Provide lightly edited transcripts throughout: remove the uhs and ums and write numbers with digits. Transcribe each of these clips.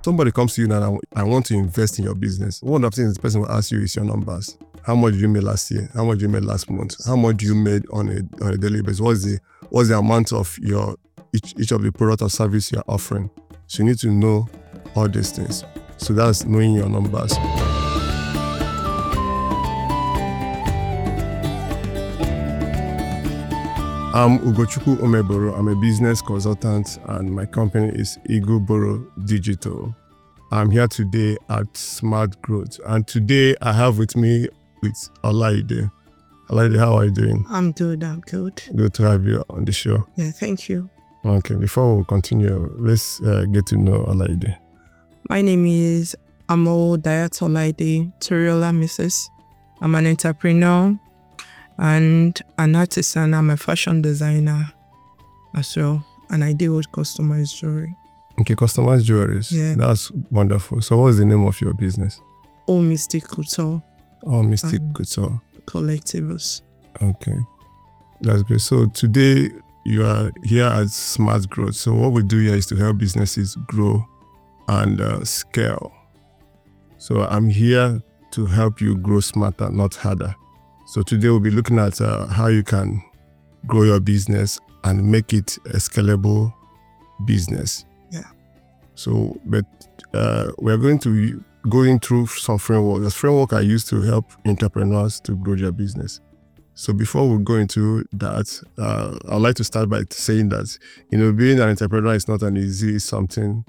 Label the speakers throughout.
Speaker 1: somebody comes to you now and I want to invest in your business. One of the things the person will ask you is your numbers. How much did you made last year? How much did you made last month? How much do you made on a daily basis? What's the amount of your each of the product or service you're offering? So you need to know all these things. So that's knowing your numbers. I'm Ugochukwu Omeboro. I'm a business consultant and my company is Iguboro Digital. I'm here today at Smart Growth, and today I have with me Olaide. Olaide, how are you doing?
Speaker 2: I'm good.
Speaker 1: Good to have you on the show.
Speaker 2: Yeah, thank you.
Speaker 1: Okay, before we continue, let's get to know Olaide.
Speaker 2: My name is Amo Dayat Olaide Toriola Mrs. I'm an entrepreneur and an artist, and I'm a fashion designer as well, and I deal with customized jewelry.
Speaker 1: Okay, customized jewelry.
Speaker 2: Yeah.
Speaker 1: That's wonderful. So what's the name of your business?
Speaker 2: All Mystic Couture.
Speaker 1: All Mystic Couture.
Speaker 2: Collectibles.
Speaker 1: Okay, that's great. So today you are here at Smart Growth. So what we do here is to help businesses grow and scale. So I'm here to help you grow smarter, not harder. So today we'll be looking at how you can grow your business and make it a scalable business.
Speaker 2: Yeah.
Speaker 1: So, but we're going to be going through some framework. The framework I use to help entrepreneurs to grow their business. So before we go into that, I'd like to start by saying that, being an entrepreneur is not an easy something.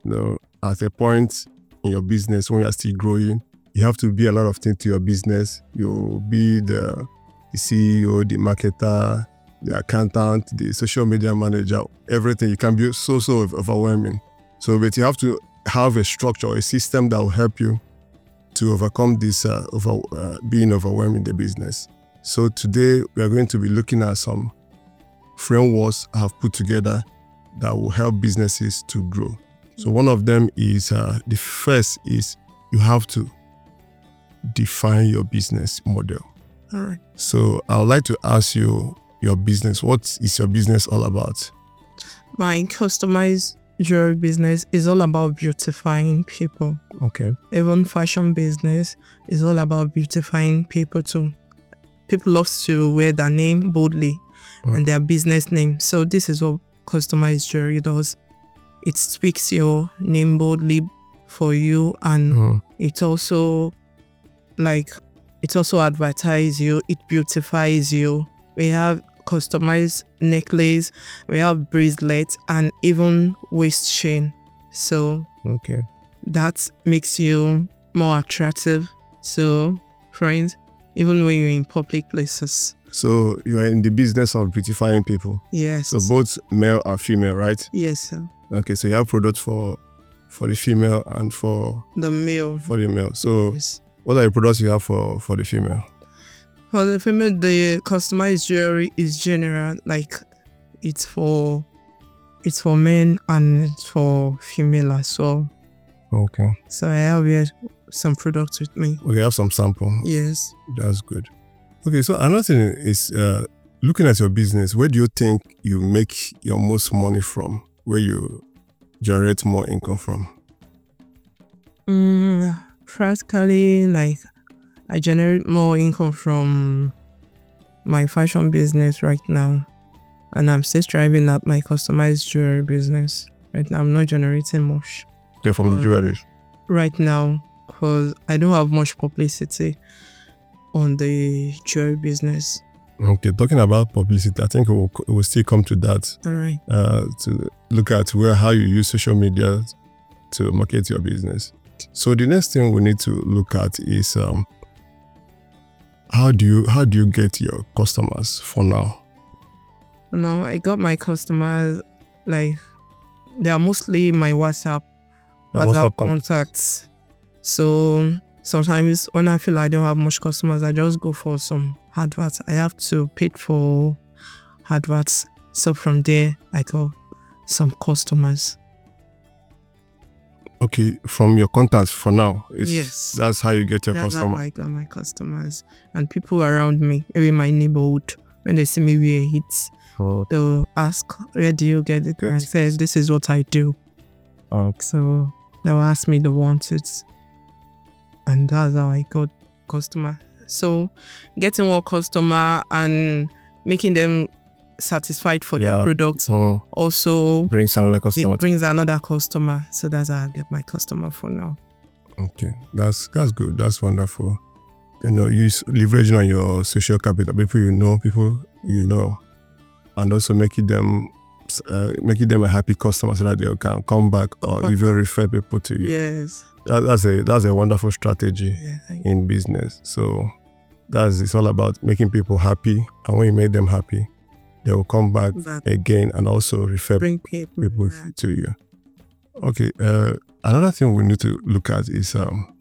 Speaker 1: At a point in your business when you're still growing, you have to be a lot of things to your business. You'll be the CEO, the marketer, the accountant, the social media manager, everything. You can be so overwhelming. So, but you have to have a structure, a system that will help you to overcome this being overwhelmed in the business. So today we are going to be looking at some frameworks I have put together that will help businesses to grow. So one of them is, the first is you have to define your business model.
Speaker 2: All right.
Speaker 1: So I would like to ask you your business. What is your business all about?
Speaker 2: My customized jewelry business is all about beautifying people.
Speaker 1: Okay.
Speaker 2: Even fashion business is all about beautifying people too. People love to wear their name boldly and their business name. So this is what customized jewelry does. It speaks your name boldly for you, and it also advertises you, it beautifies you. We have customized necklace, we have bracelets, and even waist chain. So that makes you more attractive to friends, even when you're in public places.
Speaker 1: So you are in the business of beautifying people.
Speaker 2: Yes.
Speaker 1: So both male and female, right?
Speaker 2: Yes, sir.
Speaker 1: Okay, so you have products for the female and for
Speaker 2: the male.
Speaker 1: For the male. So
Speaker 2: yes.
Speaker 1: What are the products you have for the female?
Speaker 2: For the female, the customized jewelry is general, like it's for men and it's for female as well.
Speaker 1: Okay.
Speaker 2: So I have here some products with me.
Speaker 1: Okay, you have some sample.
Speaker 2: Yes.
Speaker 1: That's good. Okay, so another thing is looking at your business, where do you think you make your most money from? Where you generate more income from?
Speaker 2: Practically, like I generate more income from my fashion business right now, and I'm still striving at my customized jewelry business. Right now, I'm not generating much.
Speaker 1: Okay, from the jewelry.
Speaker 2: Right now, because I don't have much publicity on the jewelry business.
Speaker 1: Okay, talking about publicity, I think we'll still come to that.
Speaker 2: All right.
Speaker 1: To look at how you use social media to market your business. So the next thing we need to look at is how do you get your customers for now?
Speaker 2: No, I got my customers, like they are mostly my WhatsApp contacts. So sometimes when I feel I don't have much customers, I just go for some adverts. I have to pay for adverts. So from there, I got some customers.
Speaker 1: Okay, from your contacts for now.
Speaker 2: Yes.
Speaker 1: That's how you get your customers.
Speaker 2: That's how I got my customers. And people around me, maybe my neighborhood, when they see me wear hits, they'll ask, where do you get it? And I say, this is what I do.
Speaker 1: Okay.
Speaker 2: So They will ask me they want it. And that's how I got customer. So getting more customer and making them satisfied for their products also
Speaker 1: brings another customer.
Speaker 2: It brings another customer. So that's how I get my customer for now.
Speaker 1: Okay, that's good. That's wonderful. You leveraging on your social capital, people you know, and also making them a happy customer so that they can come back or even refer people to you.
Speaker 2: Yes,
Speaker 1: that's a wonderful strategy in business. So it's all about making people happy, and when you make them happy, they will come back again and also refer people to you. Okay. Another thing we need to look at is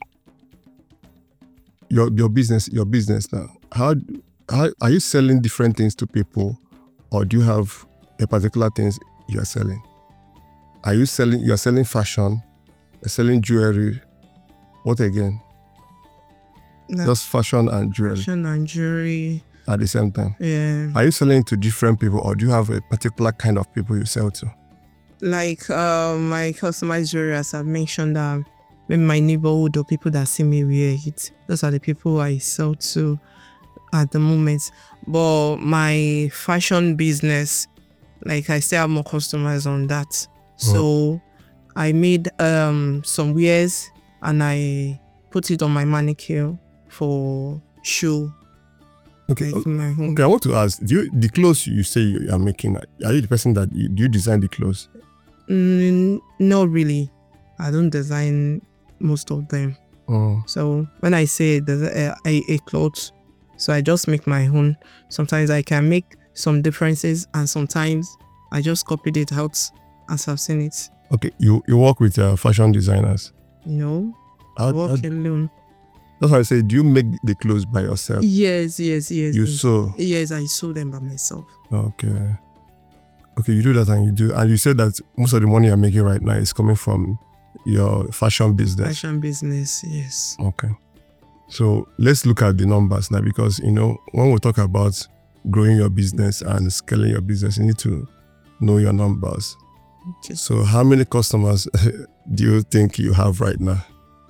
Speaker 1: your business now. How are you selling different things to people, or do you have a particular things you are selling? You are selling fashion, you're selling jewelry. What again? Just fashion and jewelry.
Speaker 2: Fashion and jewelry
Speaker 1: at the same time.
Speaker 2: Yeah.
Speaker 1: Are you selling to different people, or do you have a particular kind of people you sell to?
Speaker 2: Like my customized jewelry, as I've mentioned, maybe my neighborhood or people that see me wear it. Those are the people I sell to at the moment. But my fashion business, like I still have more customers on that. So I made some wares and I put it on my mannequin for show.
Speaker 1: Okay. Okay, I want to ask, the clothes you say you are making, are you the person that do you design the clothes?
Speaker 2: No, really. I don't design most of them. So when I say there's a clothes, so I just make my own. Sometimes I can make some differences, and sometimes I just copied it out as I've seen it.
Speaker 1: Okay, you work with fashion designers?
Speaker 2: No, I work alone.
Speaker 1: That's why I say, do you make the clothes by yourself?
Speaker 2: Yes.
Speaker 1: You sew?
Speaker 2: Yes, I sew them by myself.
Speaker 1: Okay, you do that, and you said that most of the money you're making right now is coming from your fashion business.
Speaker 2: Fashion business, yes.
Speaker 1: Okay. So let's look at the numbers now, because when we talk about growing your business and scaling your business, you need to know your numbers. Okay. So how many customers do you think you have right now?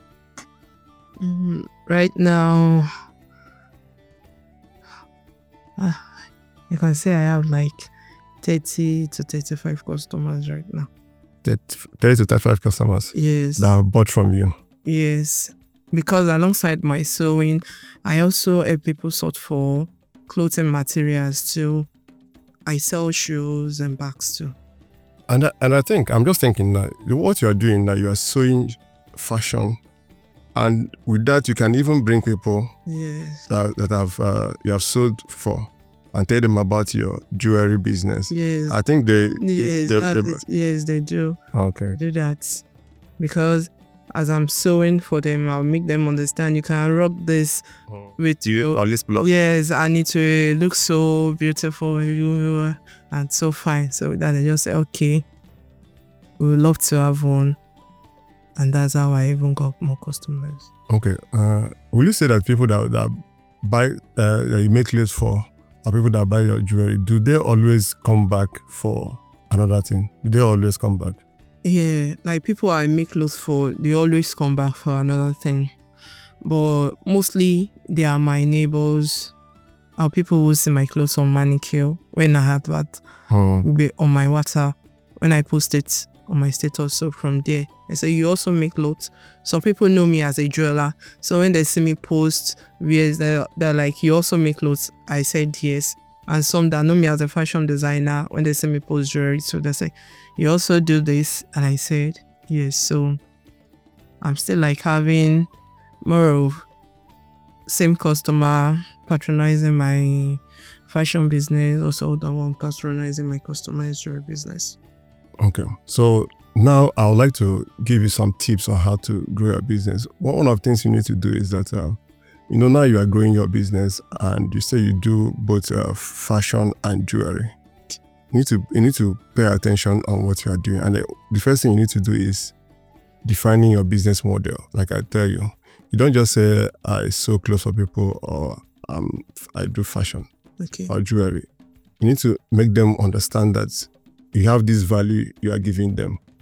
Speaker 2: Right now, you can say I have like 30 to 35 customers right now.
Speaker 1: 30 to 35 customers?
Speaker 2: Yes.
Speaker 1: That have bought from you?
Speaker 2: Yes. Because alongside my sewing, I also help people sort for clothing materials too. I sell shoes and bags too.
Speaker 1: And I think, I'm just thinking that what you are doing now, you are sewing fashion. And with that, you can even bring people that have you have sold for and tell them about your jewelry business.
Speaker 2: Yes.
Speaker 1: I think they
Speaker 2: do.
Speaker 1: Okay.
Speaker 2: Do that. Because as I'm sewing for them, I'll make them understand you can rub this with you. Yes, I need to look so beautiful and so fine. So that they just say, okay, we would love to have one. And that's how I even got more customers.
Speaker 1: Okay. Will you say that people that buy, that you make clothes for, or people that buy your jewelry, do they always come back for another thing? Do they always come back?
Speaker 2: Yeah, like people I make clothes for, they always come back for another thing. But mostly they are my neighbors, or people who see my clothes on Manicure when I have that on my WhatsApp, when I post it on my status. So from there, I say, you also make clothes. Some people know me as a jeweler. So when they see me post, they're like, you also make clothes? I said yes. And some that know me as a fashion designer, when they see me post jewelry, so they say, you also do this? And I said yes. So I'm still like having more of same customer patronizing my fashion business, also the one patronizing my customized jewelry business.
Speaker 1: Okay, so now I would like to give you some tips on how to grow your business. One of the things you need to do is that, now you are growing your business and you say you do both fashion and jewelry. You need to pay attention on what you are doing. And the first thing you need to do is defining your business model. Like I tell you, you don't just say, I sew clothes for people, or I do fashion or jewelry. You need to make them understand that you have this value you are giving them.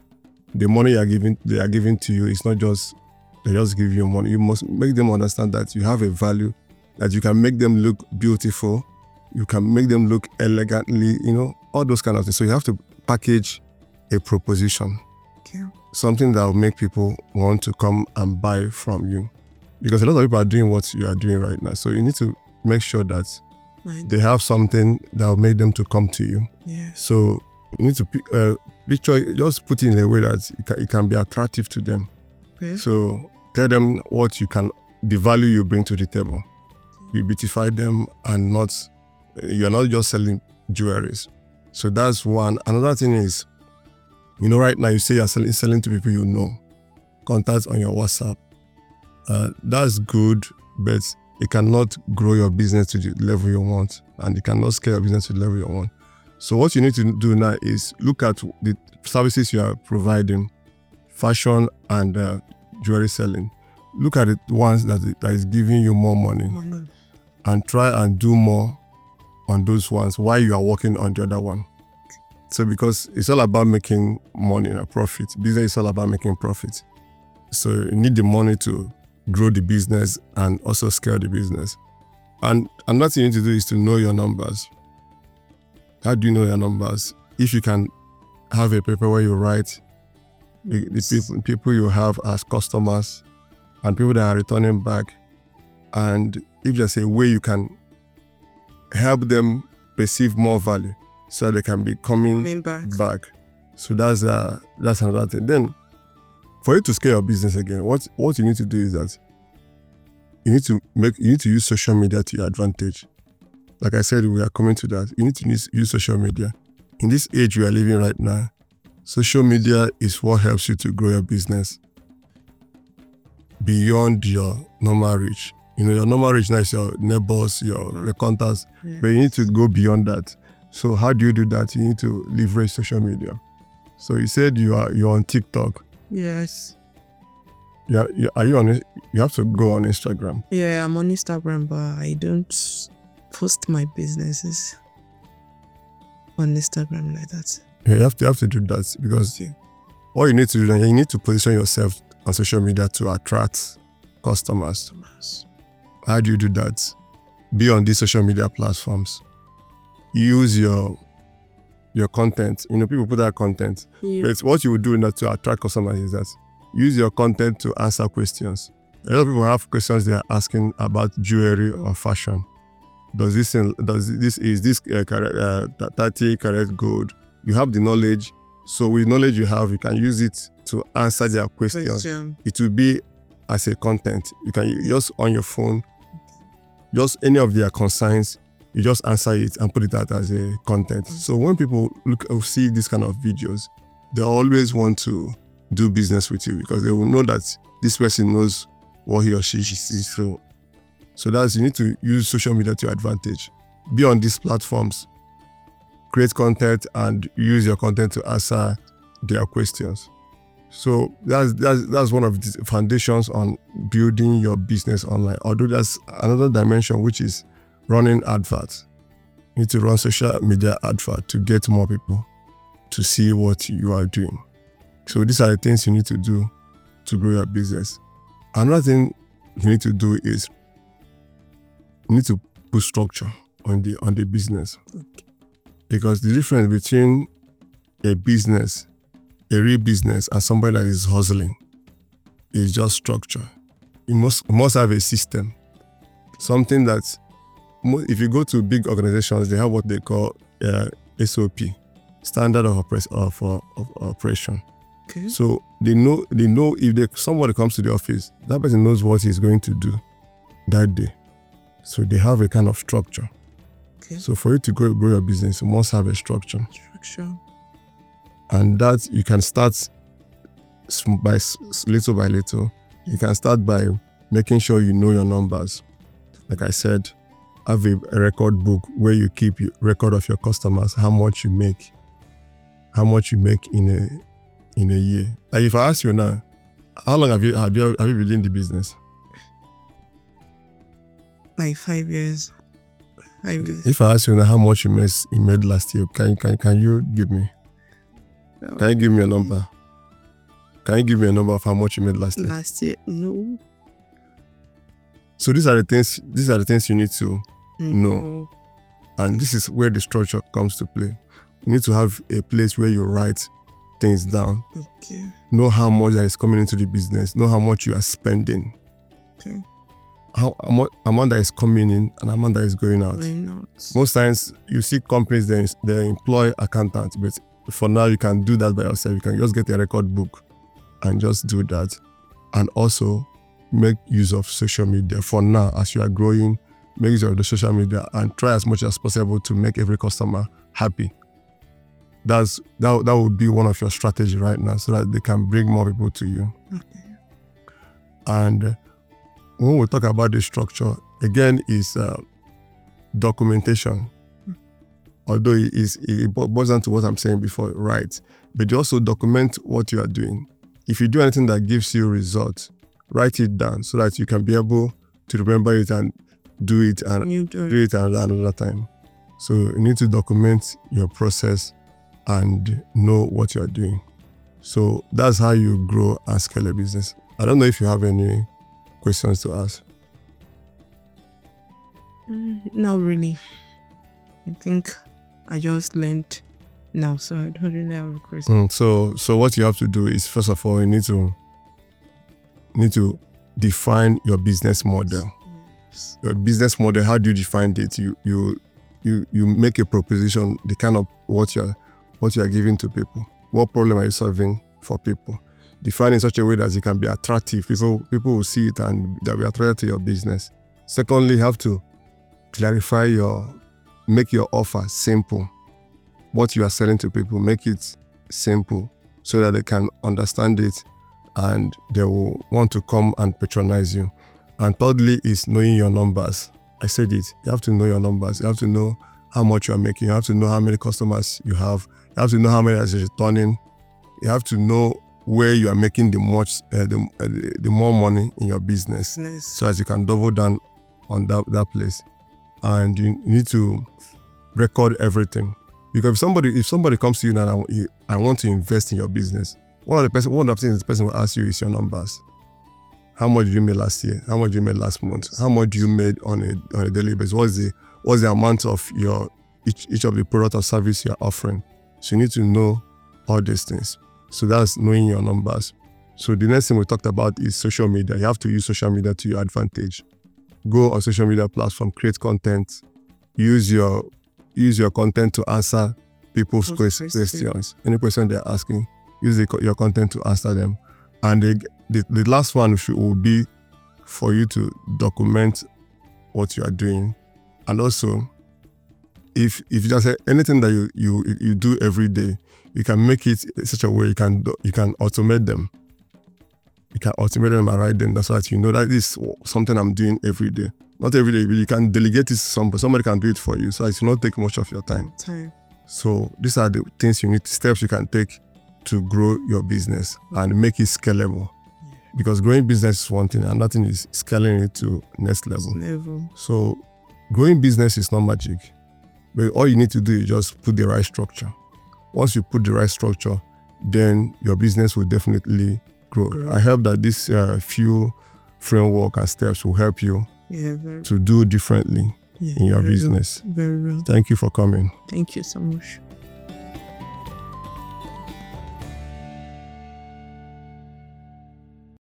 Speaker 1: the money they are giving to you is not just they just give you money. You must make them understand that you have a value, that you can make them look beautiful, you can make them look elegantly, all those kind of things. So you have to package a proposition, something that will make people want to come and buy from you. Because a lot of people are doing what you are doing right now. So you need to make sure that they have something that will make them to come to you.
Speaker 2: Yeah.
Speaker 1: So you need to picture, just put it in a way that it can be attractive to them.
Speaker 2: Okay.
Speaker 1: So tell them the value you bring to the table. You beautify them, and you're not just selling jewelries. So that's one. Another thing is, right now you say you're selling to people you know, contacts on your WhatsApp. That's good, but it cannot grow your business to the level you want, and it cannot scale your business to the level you want. So what you need to do now is look at the services you are providing, fashion and jewelry selling. Look at the ones that is giving you more money, and try and do more on those ones while you are working on the other one. So because it's all about making money and profit. Business is all about making profit. So you need the money to grow the business and also scale the business. And another thing you need to do is to know your numbers. How do you know your numbers? If you can have a paper where you write the people you have as customers and people that are returning back, and if there's a way you can help them perceive more value so they can be coming back. So that's another thing. Then for you to scale your business again, what you need to do is that you need to use social media to your advantage. Like I said, we are coming to that. You need to use social media. In this age we are living right now, social media is what helps you to grow your business beyond your normal reach. Your normal reach now is your neighbors, your contacts, but you need to go beyond that. So how do you do that? You need to leverage social media. So you said you're on TikTok.
Speaker 2: Yes.
Speaker 1: Yeah, are you on it? You have to go on Instagram.
Speaker 2: Yeah, I'm on Instagram, but I don't post my businesses on Instagram like that.
Speaker 1: Yeah, you have to do that, because what you need to do, you need to position yourself on social media to attract customers. How do you do that? Be on these social media platforms. Use your content. People put out content. Yeah. But what you would do to attract customers is that use your content to answer questions. A lot of people have questions they are asking about jewelry or fashion. Is this 30 karat gold? You have the knowledge. So with knowledge you have, you can use it to answer their questions. It will be as a content. You can just on your phone, just any of their concerns, you just answer it and put it out as a content. So when people see this kind of videos, they always want to do business with you, because they will know that this person knows what he or she is. So you need to use social media to your advantage. Be on these platforms, create content, and use your content to answer their questions. So that's one of the foundations on building your business online. Although there's another dimension, which is running adverts. You need to run social media advert to get more people to see what you are doing. So these are the things you need to do to grow your business. Another thing you need to do is you need to put structure on the business. Okay. Because the difference between a real business, and somebody that is hustling is just structure. You must have a system. Something that, if you go to big organizations, they have what they call SOP, standard of operation. Okay. So they know if somebody comes to the office, that person knows what he's going to do that day. So they have a kind of structure. Okay. So for you to grow your business, you must have a structure. And that you can start by little by little. You can start by making sure you know your numbers. Like I said, have a record book where you keep record of your customers, how much you make in a year. Like if I ask you now, how long have you been in the business?
Speaker 2: Like 5 years. 5 years.
Speaker 1: If I ask you now how much you made last year, can you give me? Can you give me a number? Can you give me a number of how much you made last year?
Speaker 2: Last year, no.
Speaker 1: So these are the things you need to know. And this is where the structure comes to play. You need to have a place where you write things down.
Speaker 2: Okay.
Speaker 1: Know how much that is coming into the business. Know how much you are spending.
Speaker 2: Okay.
Speaker 1: How amount that is coming in and amount that is going out. Most times you see companies they employ accountants, but for now you can do that by yourself. You can just get a record book and just do that. And also make use of social media. For now, as you are growing, make use of the social media and try as much as possible to make every customer happy. That would be one of your strategy right now, so that they can bring more people to you.
Speaker 2: Okay.
Speaker 1: And when we talk about the structure, again, is documentation. Although it boils down to what I'm saying before, right? But you also document what you are doing. If you do anything that gives you results, write it down so that you can be able to remember it and do it and do it another time. So you need to document your process and know what you are doing. So that's how you grow and scale a business. I don't know if you have any questions to ask.
Speaker 2: Not really. I think I just learned now, so I don't really have a question.
Speaker 1: So what you have to do is, first of all, you need to define your business model. Yes. Your business model, how do you define it? You make a proposition, the kind of what you are giving to people. What problem are you solving for people? Define in such a way that it can be attractive. People will see it and they'll be attracted to your business. Secondly, you have to clarify make your offer simple. What you are selling to people, make it simple so that they can understand it and they will want to come and patronize you. And thirdly is knowing your numbers. I said it. You have to know your numbers. You have to know how much you are making. You have to know how many customers you have. You have to know how many is returning. You have to know where you are making the more money in your business, so as you can double down on that place. And you need to record everything, because if somebody comes to you now and I want to invest in your business, one of the things the person will ask you is your numbers. How much did you make last year? How much did you make last month? How much do you made on a daily basis? What's the amount of your each of the product or service you're offering? So you need to know all these things. So that's knowing your numbers. So the next thing we talked about is social media. You have to use social media to your advantage. Go on social media platform, create content, use your content to answer people's questions. Any question they're asking, use your content to answer them. And the last one will be for you to document what you are doing. And also, if you just say anything that you do every day, you can make it in such a way you can automate them. You can automate them and write them. That's why you know that this is something I'm doing every day. Not every day, but you can delegate it to somebody. Somebody can do it for you, so it will not take much of your time. So these are the things steps you can take to grow your business and make it scalable. Because growing business is one thing, and another thing is scaling it to next level. So growing business is not magic, but all you need to do is just put the right structure. Once you put the right structure, then your business will definitely grow. I hope that this few framework and steps will help you to do differently in your business.
Speaker 2: Very well.
Speaker 1: Thank you for coming.
Speaker 2: Thank you so much.